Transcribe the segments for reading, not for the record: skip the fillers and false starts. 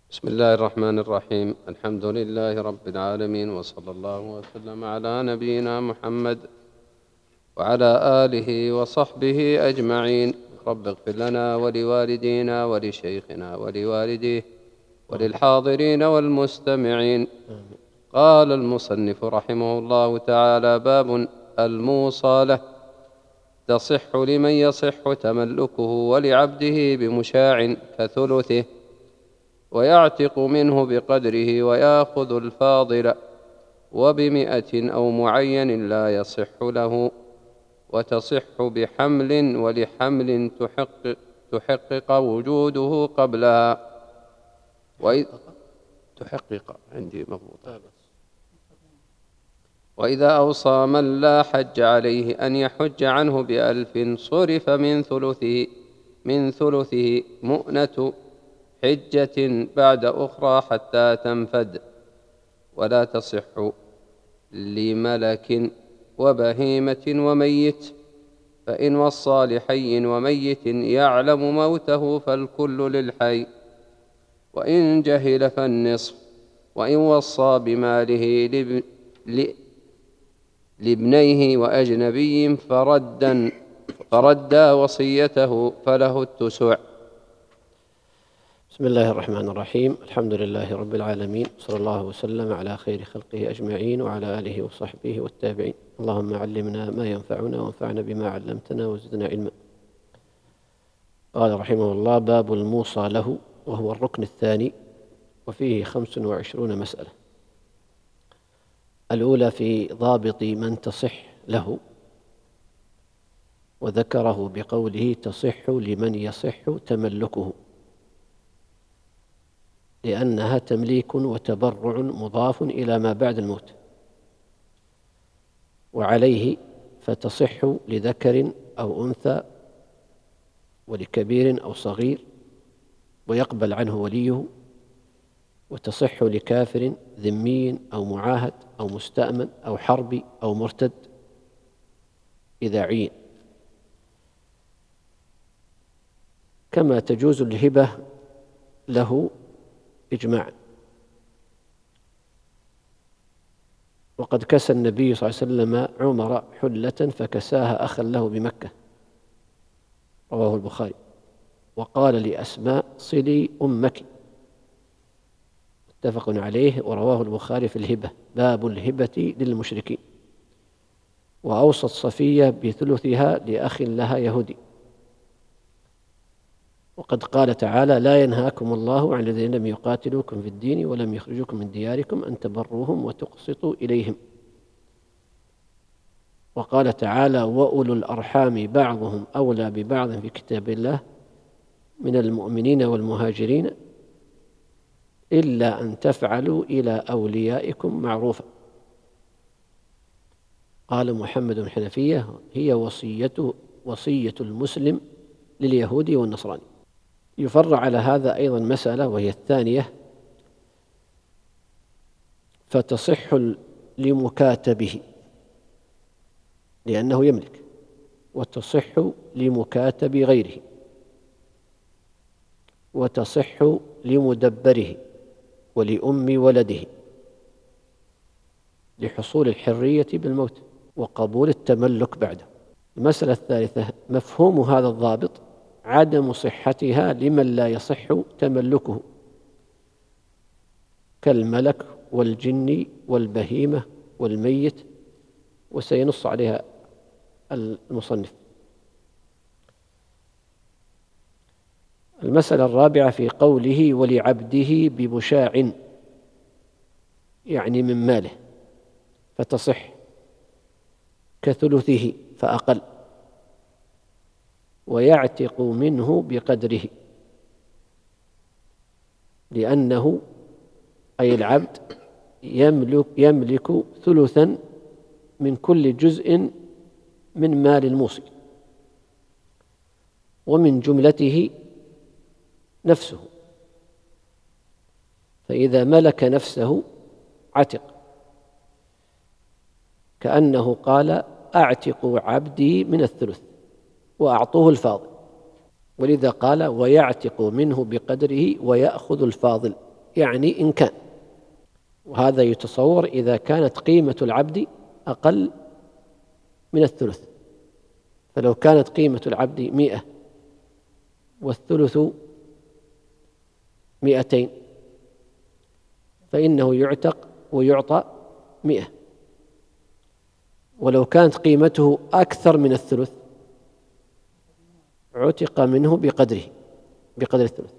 بسم الله الرحمن الرحيم. الحمد لله رب العالمين، وصلى الله وسلم على نبينا محمد وعلى آله وصحبه أجمعين. رب اغفر لنا ولوالدينا ولشيخنا ولوالديه وللحاضرين والمستمعين. قال المصنف رحمه الله تعالى: باب الموصى تصح لمن يصح تملكه، ولعبده بمشاع كثلثه، ويعتق منه بقدره، ويأخذ الفاضل، وبمئة أو معين لا يصح له، وتصح بحمل، ولحمل تحقق وجوده قبلها. تحقق عندي مضبوطة. وإذا أوصى من لا حج عليه أن يحج عنه ب1000، صرف من ثلثه مؤنة حجة بعد أخرى حتى تنفد، ولا تصح لملك وبهيمة وميت، فإن وصى لحي وميت يعلم موته فالكل للحي، وإن جهل فالنصف، وإن وصى بماله لابنيه وأجنبي فردا وصيته فله التسع. بسم الله الرحمن الرحيم. الحمد لله رب العالمين، صلى الله وسلم على خير خلقه أجمعين وعلى آله وصحبه والتابعين. اللهم علمنا ما ينفعنا وانفعنا بما علمتنا وزدنا علما. قال رحمه الله: باب الموصى له، وهو الركن الثاني، وفيه 25 مسألة. الأولى في ضابط من تصح له، وذكره بقوله: تصح لمن يصح تملكه، لأنها تمليك وتبرع مضاف إلى ما بعد الموت، وعليه فتصح لذكر أو أنثى، ولكبير أو صغير، ويقبل عنه وليه، وتصح لكافر ذمي أو معاهد أو مستأمن أو حربي أو مرتد إذا عين، كما تجوز الهبة له إجماعا. وقد كسى النبي صلى الله عليه وسلم عمر حلة فكساها أخا له بمكة، رواه البخاري. وقال لأسماء: صلي أمك، متفق عليه، ورواه البخاري في الهبة، باب الهبة للمشركين. وأوصت صفية بثلثها لأخ لها يهودي. وقد قال تعالى: لا ينهاكم الله عن الذين لم يقاتلوكم في الدين ولم يخرجوكم من دياركم أن تبروهم وتقسطوا إليهم. وقال تعالى: وأولو الأرحام بعضهم أولى ببعض في كتاب الله من المؤمنين والمهاجرين إلا أن تفعلوا إلى أوليائكم معروفا. قال محمد الحنفية: هي وصية المسلم لليهودي والنصراني. يفرع على هذا أيضا مسألة، وهي الثانية: فتصح لمكاتبه لأنه يملك، وتصح لمكاتب غيره، وتصح لمدبره ولأم ولده لحصول الحرية بالموت وقبول التملك بعده. المسألة الثالثة: مفهوم هذا الضابط عدم صحتها لمن لا يصح تملكه، كالملك والجن والبهيمة والميت، وسينص عليها المصنف. المسألة الرابعة في قوله: ولعبده بمشاع، يعني من ماله، فتصح كثلثه فأقل، ويعتق منه بقدره، لأنه أي العبد يملك ثلثا من كل جزء من مال الموصي، ومن جملته نفسه، فإذا ملك نفسه عتق، كأنه قال: أعتق عبدي من الثلث وأعطوه الفاضل، ولذا قال: ويعتق منه بقدره ويأخذ الفاضل. يعني إن كان، وهذا يتصور إذا كانت قيمة العبد أقل من الثلث. فلو كانت قيمة العبد 100 والثلث 200 فإنه يعتق ويعطى 100. ولو كانت قيمته أكثر من الثلث عتق منه بقدر الثلث.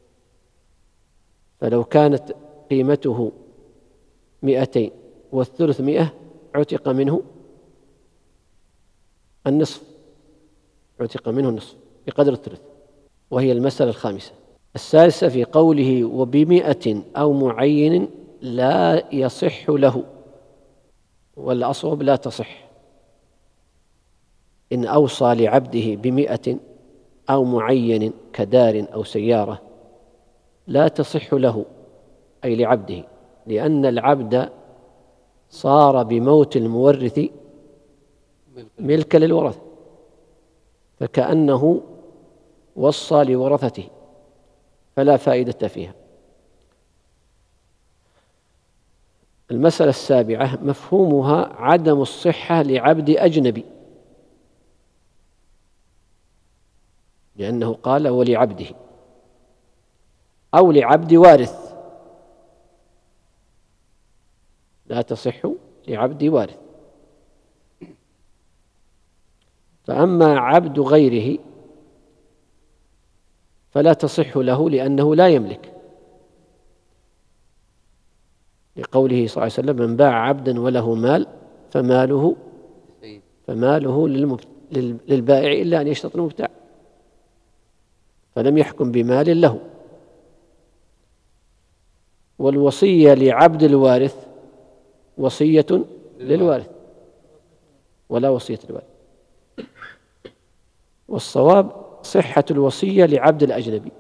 فلو كانت قيمته 200 والثلث 100 عتق منه النصف، بقدر الثلث. وهي المسألة الخامسة. السادسة في قوله وب100 أو معين لا يصح له، والأصوب لا تصح. إن أوصى لعبده ب100 أو معين كدار أو سيارة لا تصح له، أي لعبده، لأن العبد صار بموت المورث ملكا للورثة، فكأنه وصى لورثته، فلا فائدة فيها. المسألة السابعة مفهومها عدم الصحة لعبد أجنبي، لأنه قال ولعبده، أو لعبد وارث، لا تصح لعبد وارث. فأما عبد غيره فلا تصح له لأنه لا يملك، لقوله صلى الله عليه وسلم من باع عبدا وله مال فماله للبائع إلا أن يشترط المبتاع، فلم يحكم بمال له. والوصية لعبد الوارث وصية للوارث ولا وصية للوارث. والصواب صحة الوصية لعبد الأجنبي،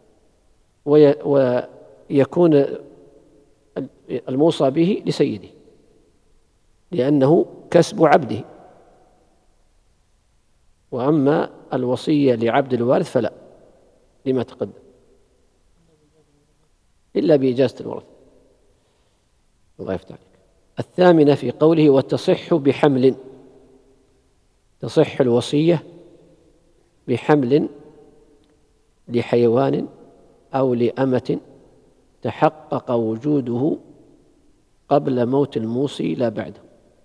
ويكون الموصى به لسيده لأنه كسب عبده. وأما الوصية لعبد الوارث فلا، لما تقدم، إلا بإجازة الورث. الله يفتح عليك. الثامنة في قوله وتصح بحمل، تصح الوصية بحمل لحيوان أو لأمة تحقق وجوده قبل موت الموصي لا بعده.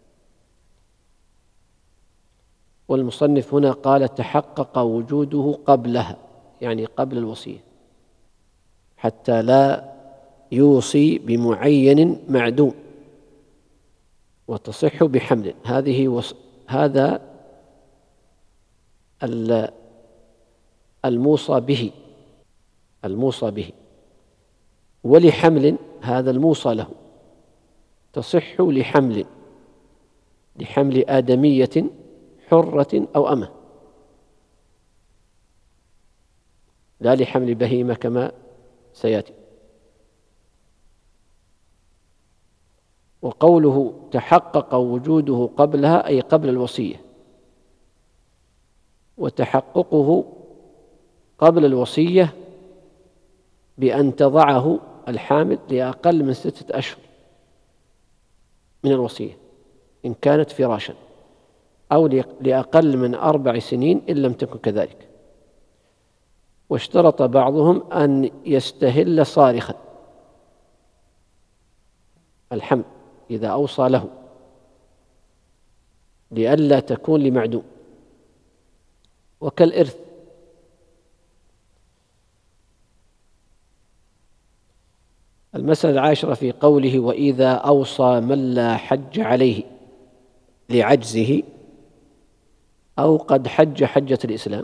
والمصنف هنا قال تحقق وجوده قبلها، يعني قبل الوصية، حتى لا يوصي بمعين معدوم. وتصح بحمل، هذا الموصى به، ولحمل هذا الموصى له. تصح لحمل آدمية حرة أو أمة، لا لحمل بهيمة كما سيأتي. وقوله تحقق وجوده قبلها أي قبل الوصية، وتحققه قبل الوصية بأن تضعه الحامل لأقل من 6 أشهر من الوصية إن كانت فراشا، أو لأقل من 4 سنين إن لم تكن كذلك. واشترط بعضهم أن يستهل صارخا الحمل إذا أوصى له، لئلا تكون لمعدوم. وكالإرث. المسألة العاشرة في قوله وإذا أوصى من لا حج عليه لعجزه أو قد حج حجة الإسلام،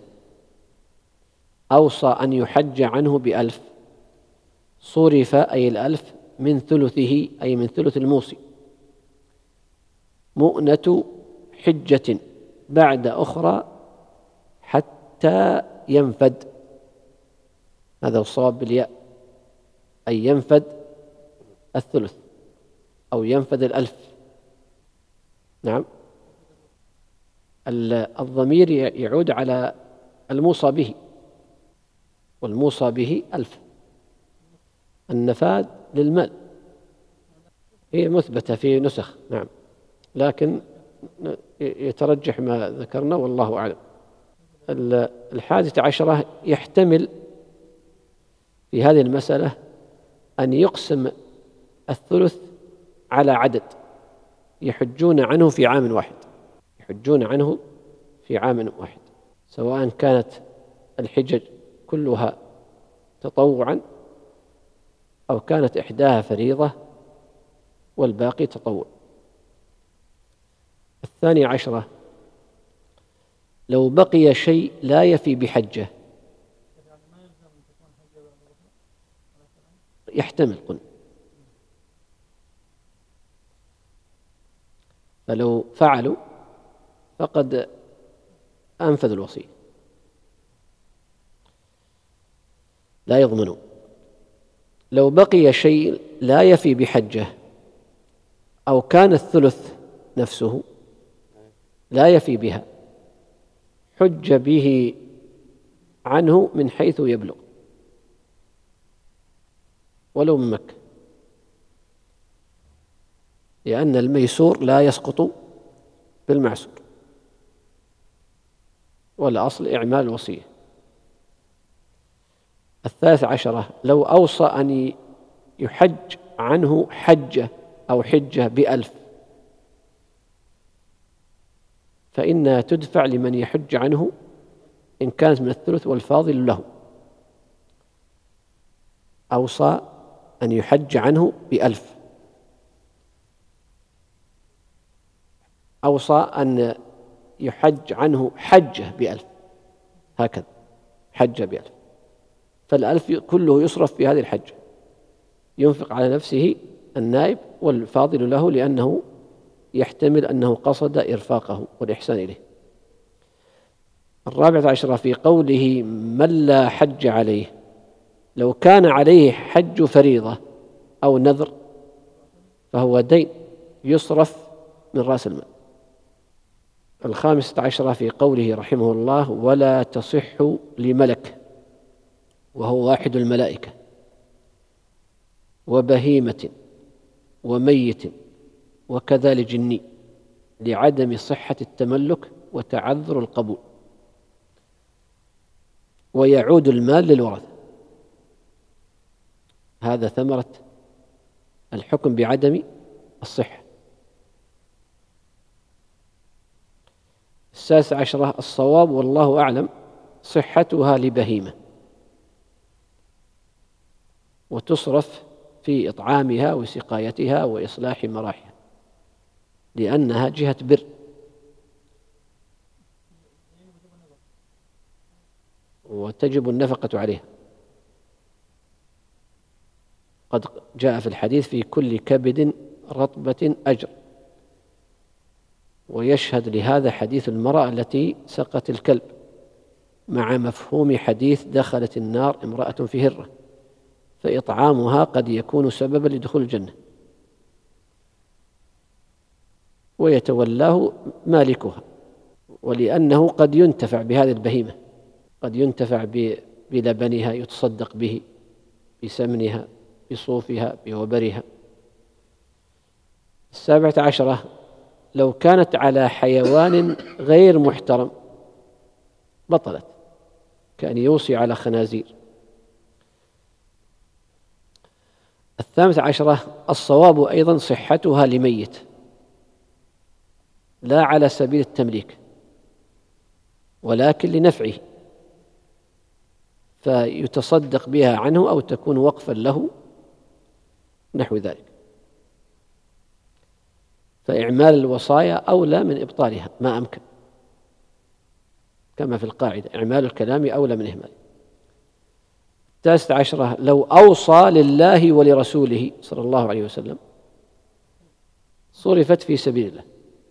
أوصى أن يحج عنه ب1000، صرف أي 1000 من ثلثه أي من ثلث الموصي مؤنة حجة بعد أخرى حتى ينفد. هذا الصواب بالياء، أي ينفد الثلث أو ينفد 1000. نعم، الضمير يعود على الموصى به، والموصى به 1000. النفاذ للمال هي مثبتة في نسخ، نعم، لكن يترجح ما ذكرنا والله أعلم. 11 يحتمل في هذه المسألة أن يقسم الثلث على عدد يحجون عنه في عام واحد، يحجون عنه في عام واحد، سواء كانت الحجج كلها تطوعا أو كانت إحداها فريضة والباقي تطوع. 12 لو بقي شيء لا يفي بحجة، يحتمل قلنا، فلو فعلوا فقد أنفذوا الوصية لا يضمنون. لو بقي شيء لا يفي بحجة أو كان الثلث نفسه لا يفي بها حج به عنه من حيث يبلغ ولو من مكة، لأن الميسور لا يسقط بالمعسور، والأصل إعمال الوصية. 13 لو أوصى أن يحج عنه حجة أو حجة ب1000 فإنها تدفع لمن يحج عنه إن كانت من الثلث والفاضل له. أوصى أن يحج عنه ب1000، أوصى أن يحج عنه حجة ب1000، هكذا حجة ب1000، فال1000 كله يصرف في هذه الحجة، ينفق على نفسه النائب والفاضل له، لأنه يحتمل أنه قصد إرفاقه والإحسان إليه. 14 في قوله من لا حج عليه، لو كان عليه حج فريضة أو نذر فهو دين يصرف من رأس المال. 15 في قوله رحمه الله ولا تصح لملك وهو واحد الملائكة وبهيمة وميت وكذا لجني لعدم صحة التملك وتعذر القبول، ويعود المال للورثة. هذا ثمرة الحكم بعدم الصحة. 16 الصواب والله أعلم صحتها لبهيمة، وتصرف في إطعامها وسقايتها وإصلاح مراحها، لأنها جهة بر. وتجب النفقة عليها، قد جاء في الحديث في كل كبد رطبة أجر. ويشهد لهذا حديث المرأة التي سقت الكلب مع مفهوم حديث دخلت النار امرأة في هرة، فإطعامها قد يكون سببا لدخول الجنة ويتولاه مالكها، ولأنه قد ينتفع بهذه البهيمة، قد ينتفع بلبنها، يتصدق به، بسمنها، بصوفها، بوبرها. 17 لو كانت على حيوان غير محترم بطلت، كأن يوصي على خنازير. 18 الصواب أيضا صحتها لميت لا على سبيل التمليك ولكن لنفعه، فيتصدق بها عنه أو تكون وقفا له نحو ذلك. فإعمال الوصايا أولى من إبطالها ما أمكن، كما في القاعدة إعمال الكلام أولى من إهماله. 19 لو أوصى لله ولرسوله صلى الله عليه وسلم صرفت في سبيل الله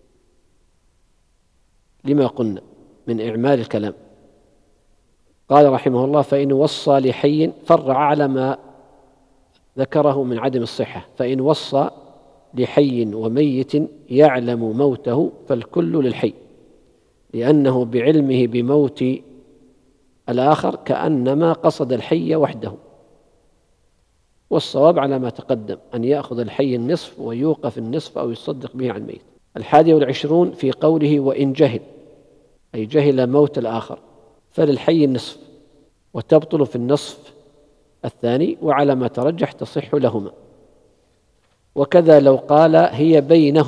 لما قلنا من إعمال الكلام. قال رحمه الله فإن وصى لحي، فرع على ما ذكره من عدم الصحة، فإن وصى لحي وميت يعلم موته فالكل للحي، لأنه بعلمه بموت الآخر كأنما قصد الحي وحده، والصواب على ما تقدم أن يأخذ الحي النصف ويوقف النصف أو يصدق به عن الميت. 21 في قوله وإن جهل، أي جهل موت الآخر، فللحي النصف وتبطل في النصف الثاني، وعلى ما ترجح تصح لهما. وكذا لو قال هي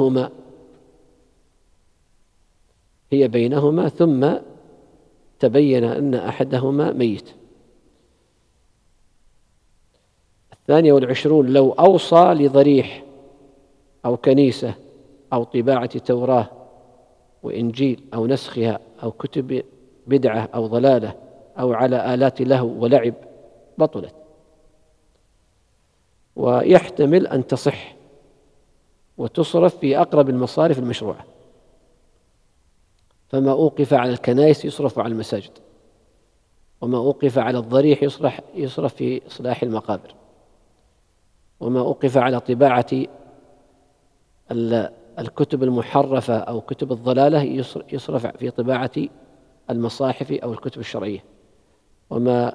بينهما ثم تبين أن أحدهما ميت. 22 لو أوصى لضريح أو كنيسة أو طباعة توراة وإنجيل أو نسخها أو كتب بدعة أو ضلالة أو على آلات لهو ولعب بطلت. ويحتمل أن تصح وتصرف في أقرب المصارف المشروعة، فما أوقف على الكنائس يصرف على المساجد، وما أوقف على الضريح يصرف في إصلاح المقابر، وما أوقف على طباعة الكتب المحرفة أو كتب الضلالة يصرف في طباعة المصاحف أو الكتب الشرعية، وما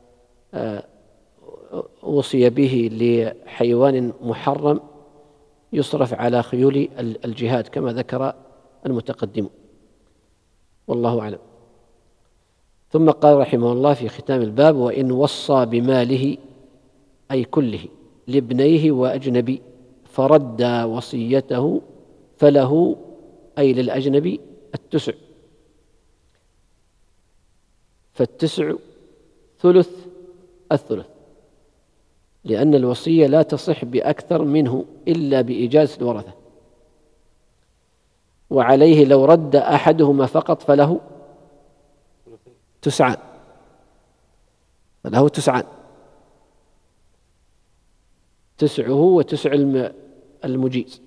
أوصي به لحيوان محرم يصرف على خيول الجهاد كما ذكر المتقدم، والله أعلم. ثم قال رحمه الله في ختام الباب وإن وصى بماله أي كله لابنيه وأجنبي فرد وصيته فله أي للأجنبي التسع، فالتسع ثلث الثلث، لأن الوصية لا تصح بأكثر منه إلا بإجازة الورثة. وعليه لو رد أحدهما فقط فله تسعان، تسعه وتسع المجيز.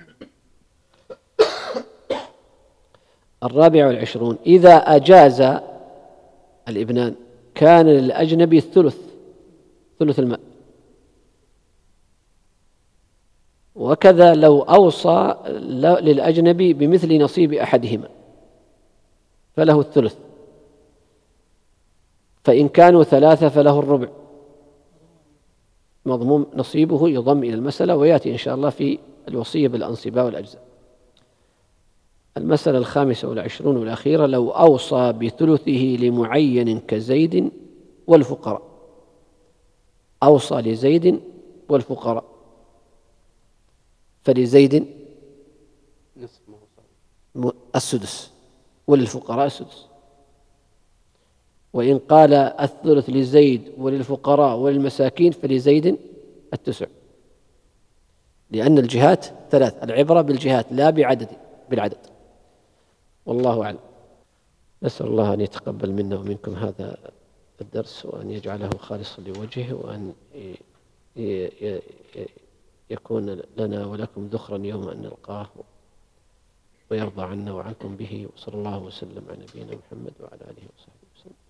24 إذا أجاز الابنان كان للأجنبي ثلث المال. وكذا لو أوصى للأجنبي بمثل نصيب أحدهما فله الثلث، فإن كانوا 3 فله الربع، مضموم نصيبه يضم إلى المسألة، ويأتي إن شاء الله في الوصية بالأنصباء والأجزاء. 25 والأخيرة لو أوصى بثلثه لمعين كزيد والفقراء، أوصى لزيد والفقراء فلزيد السدس وللفقراء السدس. وإن قال الثلث لزيد وللفقراء وللمساكين فلزيد التسع، لأن الجهات 3، العبرة بالجهات لا بالعدد، والله أعلم. نسأل الله أن يتقبل منا ومنكم هذا الدرس، وأن يجعله خالصا لوجهه، وأن يكون لنا ولكم ذخرا يوم أن نلقاه، ويرضى عنا وعنكم به، وصلى الله وسلم على نبينا محمد وعلى آله وصحبه وسلم.